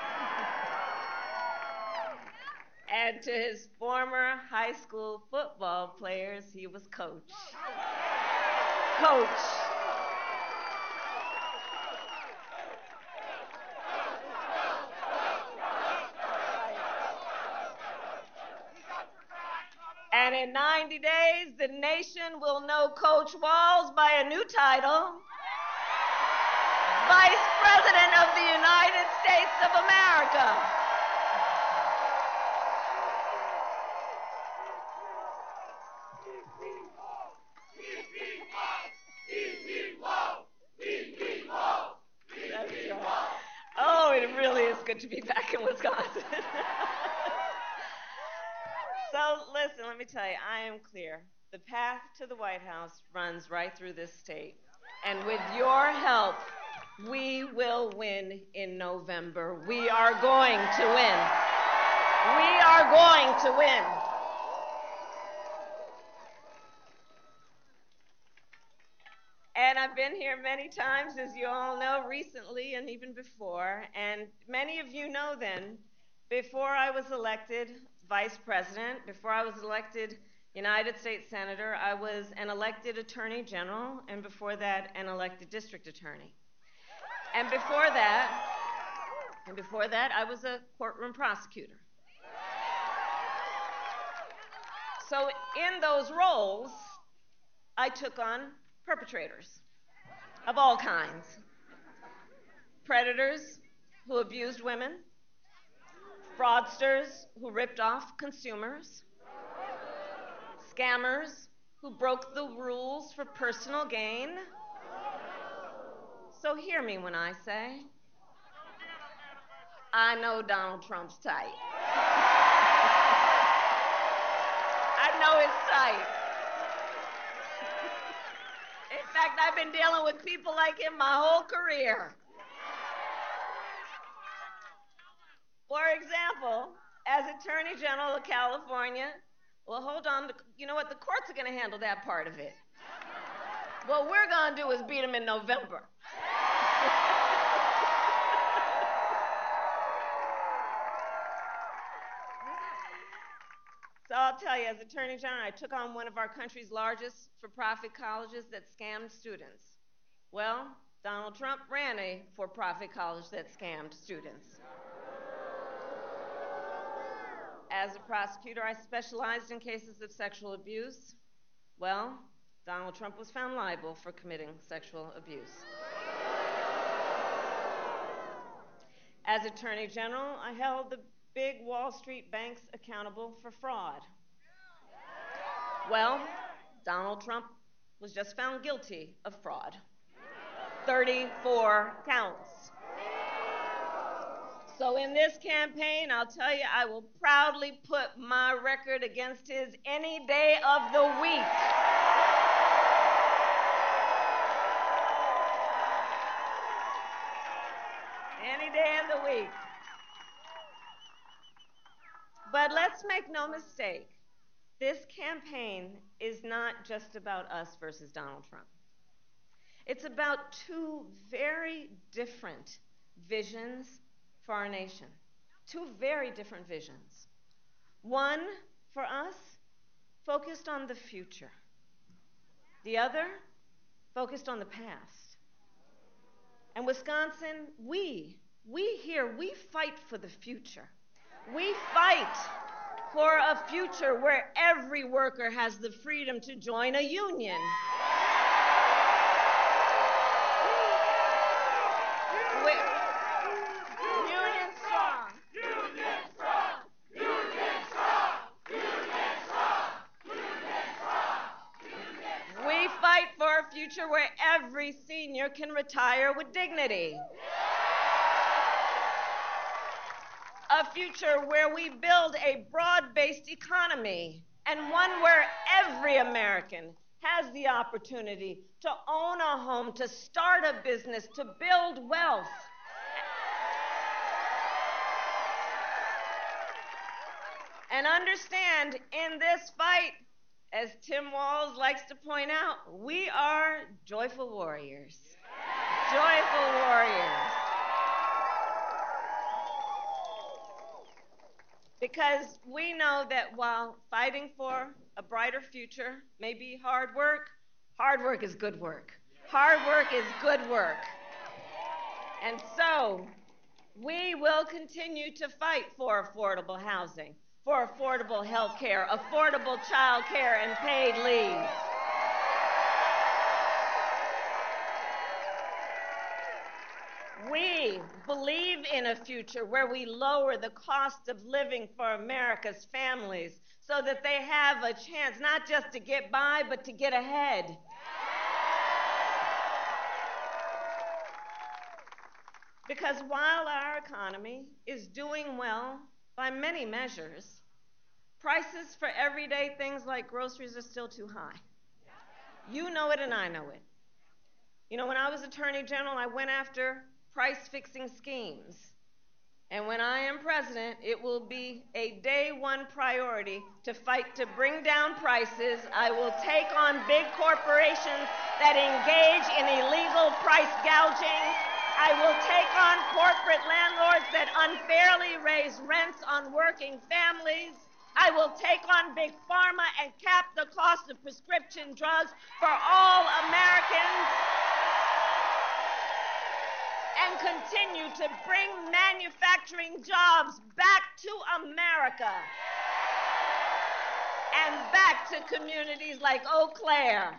And to his former high school football players, he was Coach. Coach. And in ninety days, the nation will know Coach Walls by a new title, Vice President of the United States of America. That's right. Oh, it really is good to be back in Wisconsin. So listen, let me tell you, I am clear. The path to the White House runs right through this state. And with your help, we will win in November. We are going to win. We are going to win. And I've been here many times, as you all know, recently and even before. And many of you know then, before I was elected Vice President, before I was elected United States Senator, I was an elected Attorney General, and before that, an elected District Attorney. And before that, and before that, I was a courtroom prosecutor. So in those roles, I took on perpetrators of all kinds. Predators who abused women, fraudsters who ripped off consumers, scammers who broke the rules for personal gain. So hear me when I say, I know Donald Trump's type. I know his type. In fact, I've been dealing with people like him my whole career. For example, as Attorney General of California, well, hold on, you know what, the courts are going to handle that part of it. What we're going to do is beat them in November. So I'll tell you, as Attorney General, I took on one of our country's largest for-profit colleges that scammed students. Well, Donald Trump ran a for-profit college that scammed students. As a prosecutor, I specialized in cases of sexual abuse. Well, Donald Trump was found liable for committing sexual abuse. As Attorney General, I held the big Wall Street banks accountable for fraud. Well, Donald Trump was just found guilty of fraud. thirty-four counts. So in this campaign, I'll tell you, I will proudly put my record against his any day of the week. Any day of the week. But let's make no mistake, this campaign is not just about us versus Donald Trump. It's about two very different visions for our nation. Two very different visions. One, for us, focused on the future. The other, focused on the past. And Wisconsin, we, we here, we fight for the future. We fight for a future where every worker has the freedom to join a union. Union strong. Union strong. Union strong. Union strong. Union strong. We fight for a future where every senior can retire with dignity. future where we build a broad-based economy and one where every American has the opportunity to own a home, to start a business, to build wealth. And understand, in this fight, as Tim Walz likes to point out, we are joyful warriors. Joyful warriors. Because we know that while fighting for a brighter future may be hard work, hard work is good work. Hard work is good work. And so we will continue to fight for affordable housing, for affordable health care, affordable child care, and paid leave. We believe in a future where we lower the cost of living for America's families so that they have a chance not just to get by, but to get ahead. Because while our economy is doing well by many measures, prices for everyday things like groceries are still too high. You know it and I know it. You know, when I was Attorney General, I went after price-fixing schemes. And when I am president, it will be a day one priority to fight to bring down prices. I will take on big corporations that engage in illegal price gouging. I will take on corporate landlords that unfairly raise rents on working families. I will take on big pharma and cap the cost of prescription drugs for all Americans. And continue to bring manufacturing jobs back to America and back to communities like Eau Claire.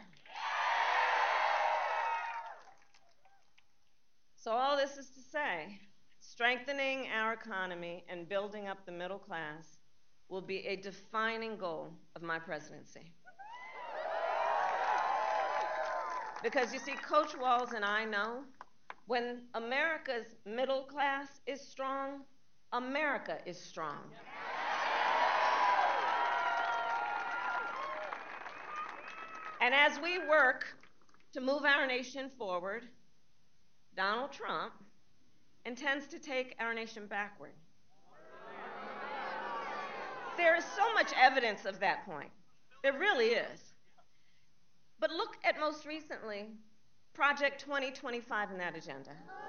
So all this is to say, strengthening our economy and building up the middle class will be a defining goal of my presidency. Because you see, Coach Walz and I know when America's middle class is strong, America is strong. And as we work to move our nation forward, Donald Trump intends to take our nation backward. There is so much evidence of that point. There really is. But look at most recently, Project twenty twenty-five in that agenda.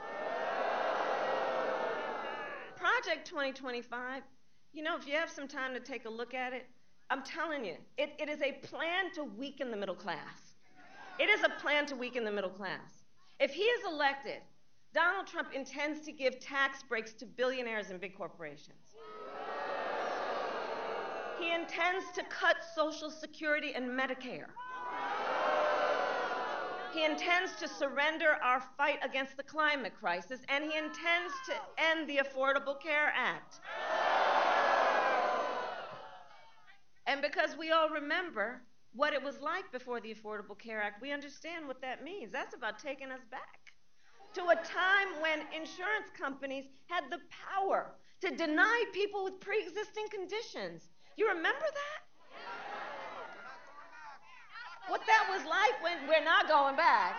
Project twenty twenty-five, you know, if you have some time to take a look at it, I'm telling you, it, it is a plan to weaken the middle class. It is a plan to weaken the middle class. If he is elected, Donald Trump intends to give tax breaks to billionaires and big corporations. He intends to cut Social Security and Medicare. He intends to surrender our fight against the climate crisis, and he intends to end the Affordable Care Act. And because we all remember what it was like before the Affordable Care Act, we understand what that means. That's about taking us back to a time when insurance companies had the power to deny people with pre-existing conditions. You remember that? What that was like when we're not going back.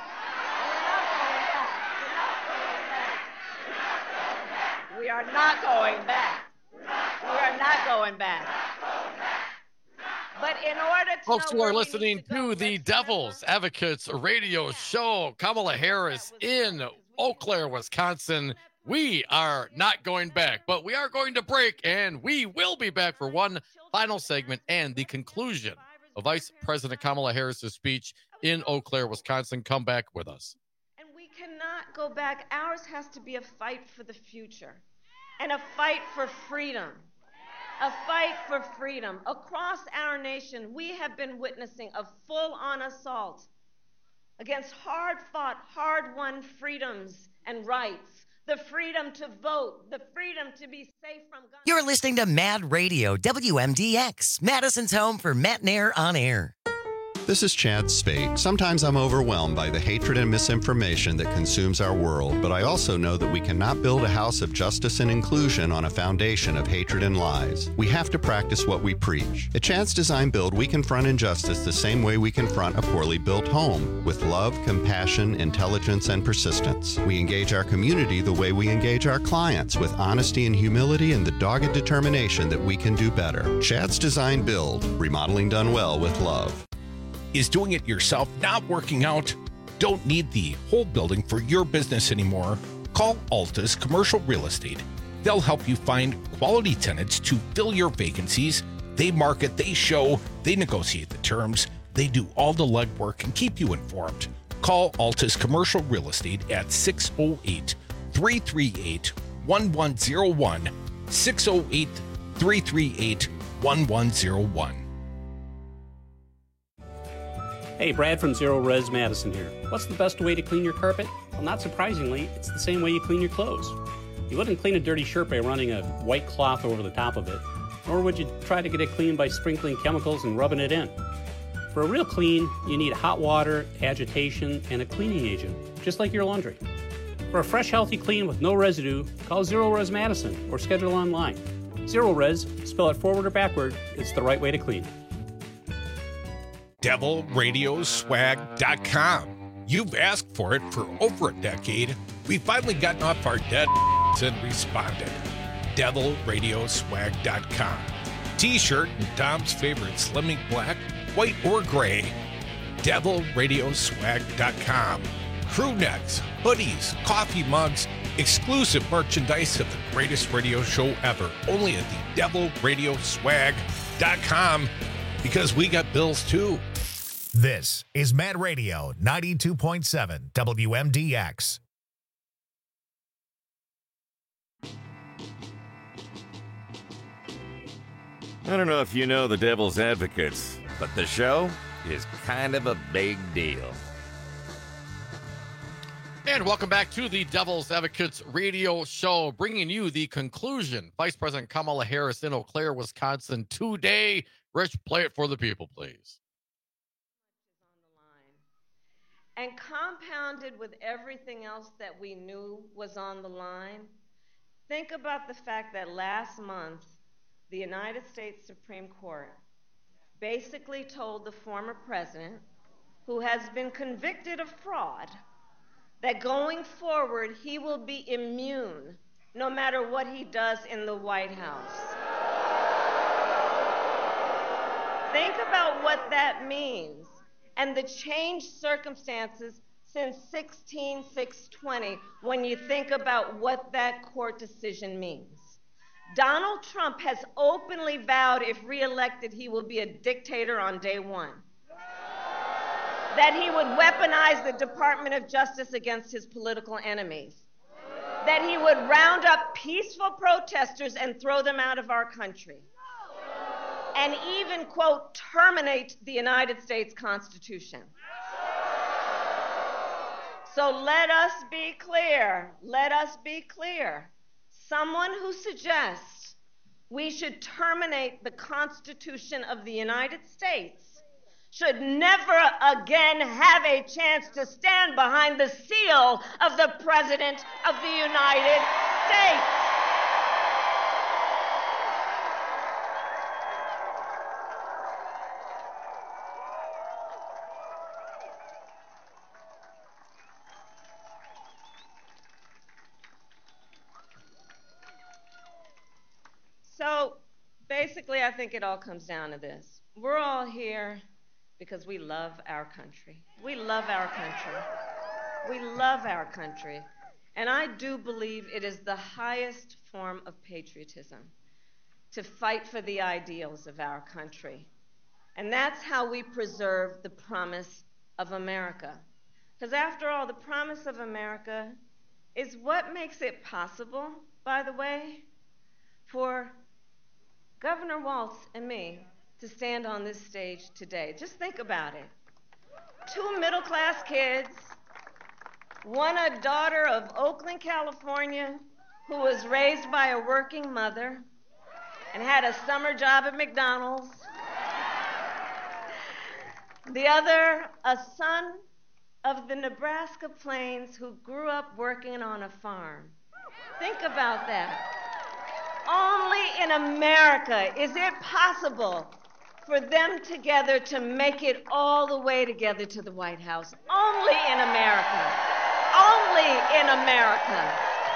We're not going back. We are not going back. We are not going back. But in order to Folks know who are where we listening need to, go, to the Devil's Advocates radio show, Kamala Harris in Eau Claire, Wisconsin. We are not going back, but we are going to break, and we will be back for one final segment and the conclusion of Vice President Kamala Harris's speech in Eau Claire, Wisconsin. Come back with us. And we cannot go back. Ours has to be a fight for the future and a fight for freedom. A fight for freedom. Across our nation, we have been witnessing a full-on assault against hard-fought, hard-won freedoms and rights. The freedom to vote, the freedom to be safe from guns. You're listening to Mad Radio, W M D X, Madison's home for Matt Nair on air. This is Chad Spate. Sometimes I'm overwhelmed by the hatred and misinformation that consumes our world, but I also know that we cannot build a house of justice and inclusion on a foundation of hatred and lies. We have to practice what we preach. At Chad's Design Build, we confront injustice the same way we confront a poorly built home, with love, compassion, intelligence, and persistence. We engage our community the way we engage our clients, with honesty and humility and the dogged determination that we can do better. Chad's Design Build, remodeling done well with love. Is doing it yourself not working out? Don't need the whole building for your business anymore? Call Altus Commercial Real Estate. They'll help you find quality tenants to fill your vacancies. They market, they show, they negotiate the terms, they do all the legwork and keep you informed. Call Altus Commercial Real Estate at six oh eight, three three eight, one one oh one, six oh eight, three three eight, one one oh one. Hey, Brad from Zero Res Madison here. What's the best way to clean your carpet? Well, not surprisingly, it's the same way you clean your clothes. You wouldn't clean a dirty shirt by running a white cloth over the top of it, nor would you try to get it clean by sprinkling chemicals and rubbing it in. For a real clean, you need hot water, agitation, and a cleaning agent, just like your laundry. For a fresh, healthy clean with no residue, call Zero Res Madison or schedule online. Zero Res, spell it forward or backward, it's the right way to clean. devil radio swag dot com. You've asked for it for over a decade. We've finally gotten off our dead and responded. devil radio swag dot com. T-shirt and Tom's favorite slimming black, white, or gray. devil radio swag dot com. Crew necks, hoodies, coffee mugs, exclusive merchandise of the greatest radio show ever. Only at the devil radio swag dot com. Because we got bills too. This is Mad Radio ninety-two point seven W M D X. I don't know if you know the Devil's Advocates, but the show is kind of a big deal. And welcome back to the Devil's Advocates radio show, bringing you the conclusion. Vice President Kamala Harris in Eau Claire, Wisconsin today. Rich, play it for the people, please. And compounded with everything else that we knew was on the line, think about the fact that last month, the United States Supreme Court basically told the former president, who has been convicted of fraud, that going forward, he will be immune no matter what he does in the White House. Think about what that means and the changed circumstances since sixteen six twenty when you think about what that court decision means. Donald Trump has openly vowed if reelected he will be a dictator on day one. That he would weaponize the Department of Justice against his political enemies. That he would round up peaceful protesters and throw them out of our country. And even, quote, terminate the United States Constitution. So let us be clear, let us be clear. Someone who suggests we should terminate the Constitution of the United States should never again have a chance to stand behind the seal of the President of the United States. So basically, I think it all comes down to this. We're all here because we love our country. We love our country. We love our country. And I do believe it is the highest form of patriotism to fight for the ideals of our country. And that's how we preserve the promise of America. Because after all, the promise of America is what makes it possible, by the way, for Governor Walz and me to stand on this stage today. Just think about it. Two middle-class kids, one a daughter of Oakland, California, who was raised by a working mother and had a summer job at McDonald's. The other, a son of the Nebraska plains who grew up working on a farm. Think about that. Only in America is it possible for them together to make it all the way together to the White House. Only in America. Only in America.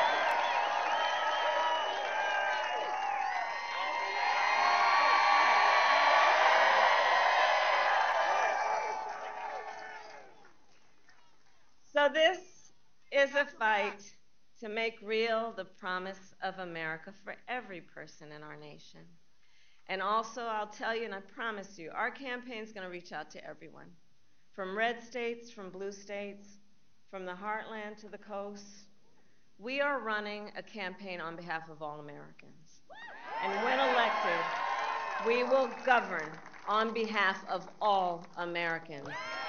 So this is a fight to make real the promise of America for every person in our nation. And also, I'll tell you, and I promise you, our campaign is going to reach out to everyone, from red states, from blue states, from the heartland to the coast. We are running a campaign on behalf of all Americans. And when elected, we will govern on behalf of all Americans.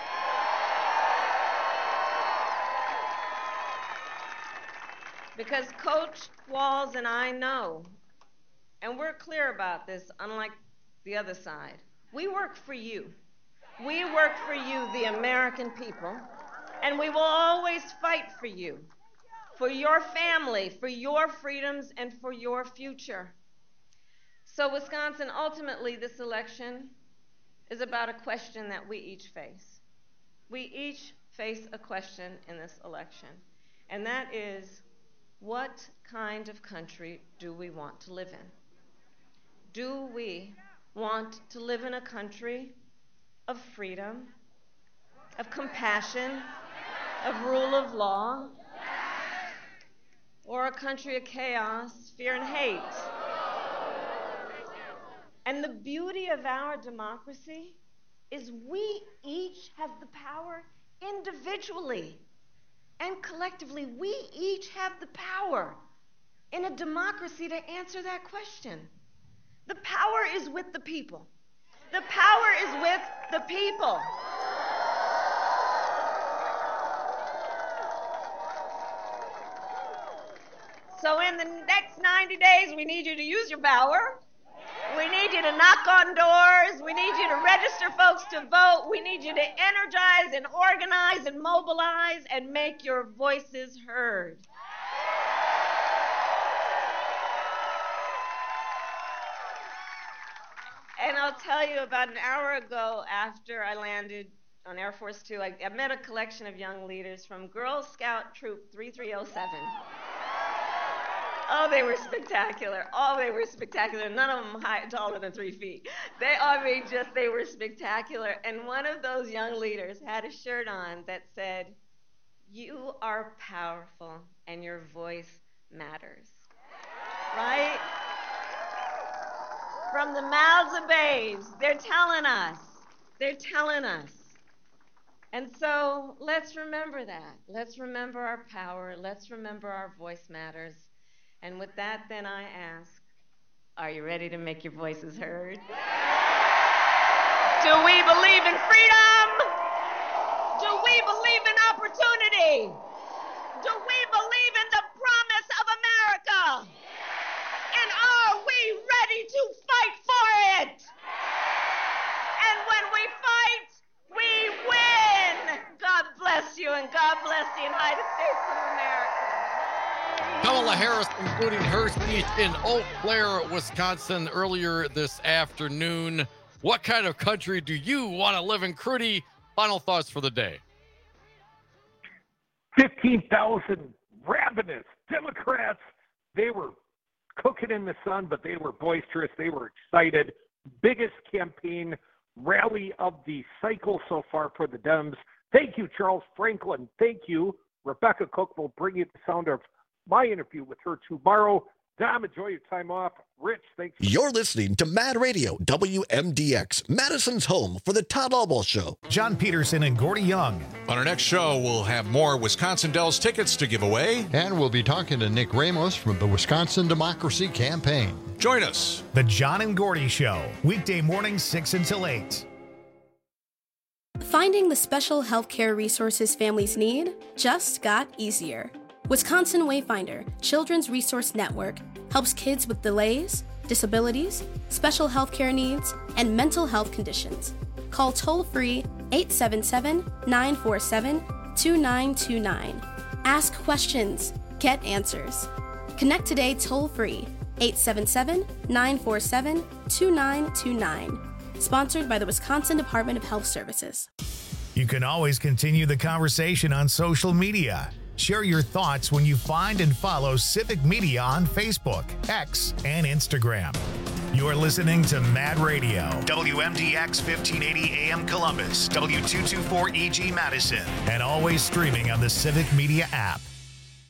Because Coach Walz and I know, and we're clear about this, unlike the other side, we work for you. We work for you, the American people, and we will always fight for you, for your family, for your freedoms, and for your future. So Wisconsin, ultimately, this election is about a question that we each face. We each face a question in this election, and that is, what kind of country do we want to live in? Do we want to live in a country of freedom, of compassion, of rule of law, or a country of chaos, fear, and hate? And the beauty of our democracy is we each have the power individually. And collectively, we each have the power in a democracy to answer that question. The power is with the people. The power is with the people. So in the next ninety days, we need you to use your power. We need you to knock on doors. We need you to register folks to vote. We need you to energize and organize and mobilize and make your voices heard. And I'll tell you, about an hour ago after I landed on Air Force Two, I, I met a collection of young leaders from Girl Scout Troop three three oh seven. Oh, they were spectacular. Oh, they were spectacular. None of them high, taller than three feet. They, I mean, just, they were spectacular. And one of those young leaders had a shirt on that said, "You are powerful and your voice matters." Right? From the mouths of babes, they're telling us. They're telling us. And so let's remember that. Let's remember our power. Let's remember our voice matters. And with that, then I ask, are you ready to make your voices heard? Do we believe in freedom? Do we believe in opportunity? Do we believe in the promise of America? And are we ready to fight for it? And when we fight, we win. God bless you, and God bless the United States of America. Kamala Harris concluding her speech in Eau Claire, Wisconsin earlier this afternoon. What kind of country do you want to live in? Crudy, final thoughts for the day. fifteen thousand ravenous Democrats. They were cooking in the sun, but they were boisterous. They were excited. Biggest campaign rally of the cycle so far for the Dems. Thank you, Charles Franklin. Thank you. Rebecca Cook will bring you the sound of my interview with her tomorrow. Dom, enjoy your time off. Rich, thanks. You're listening to Mad Radio, W M D X, Madison's home for the Todd Albaugh Show. John Peterson and Gordy Young. On our next show, we'll have more Wisconsin Dells tickets to give away. And we'll be talking to Nick Ramos from the Wisconsin Democracy Campaign. Join us. The John and Gordy Show, weekday mornings six until eight. Finding the special healthcare resources families need just got easier. Wisconsin Wayfinder Children's Resource Network helps kids with delays, disabilities, special healthcare needs, and mental health conditions. Call toll-free eight seven seven, nine four seven, two nine two nine. Ask questions. Get answers. Connect today toll-free eight seven seven, nine four seven, two nine two nine. Sponsored by the Wisconsin Department of Health Services. You can always continue the conversation on social media. Share your thoughts when you find and follow Civic Media on Facebook, X, and Instagram. You're listening to Mad Radio, W M D X fifteen eighty A M Columbus, W two twenty-four E G Madison, and always streaming on the Civic Media app.